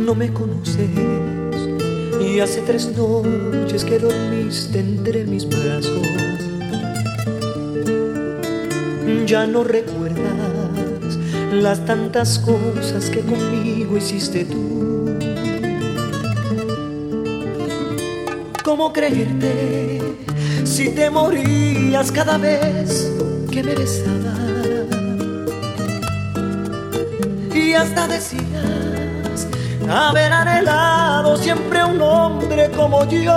No me conoces y hace 3 noches que dormiste entre mis brazos. Ya no recuerdas las tantas cosas que conmigo hiciste tú. ¿Cómo creerte si te morías cada vez que me besabas? Y hasta decías haber anhelado siempre un hombre como yo.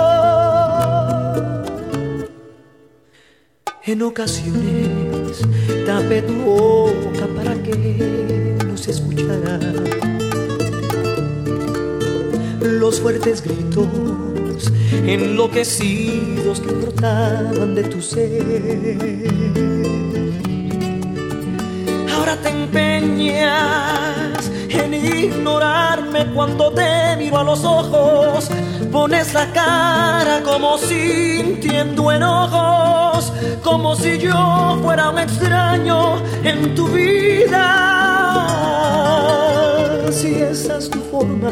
En ocasiones tapé tu boca para que no se escuchara los fuertes gritos enloquecidos que brotaban de tu ser. Ahora te empeñas en ignorarme cuando te miro a los ojos. Pones la cara como sintiendo enojos, como si yo fuera un extraño en tu vida. Si esa es tu forma,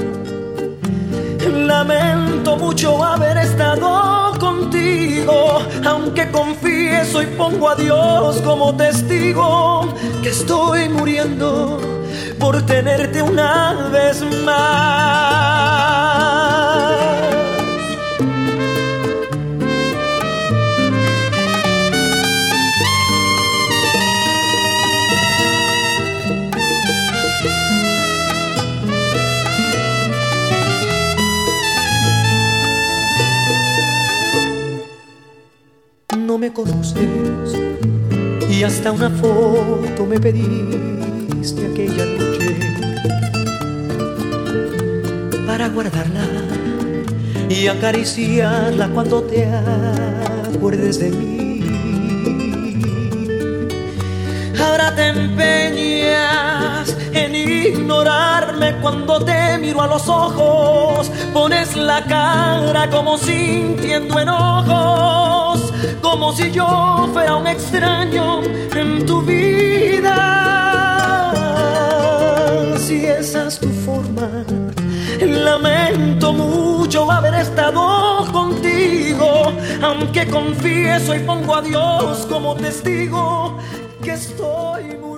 lamento mucho haber estado contigo, aunque confieso y pongo a Dios como testigo que estoy muriendo por tenerte una vez más. No me conoces y hasta una foto me pediste aquella noche para guardarla y acariciarla cuando te acuerdes de mí. Ahora te empeñas en ignorarme cuando te miro a los ojos. Pones la cara como sintiendo enojos, como si yo fuera un extraño en tu vida. Si esa es tu forma, lamento mucho haber estado contigo, aunque confieso y pongo a Dios como testigo que estoy muy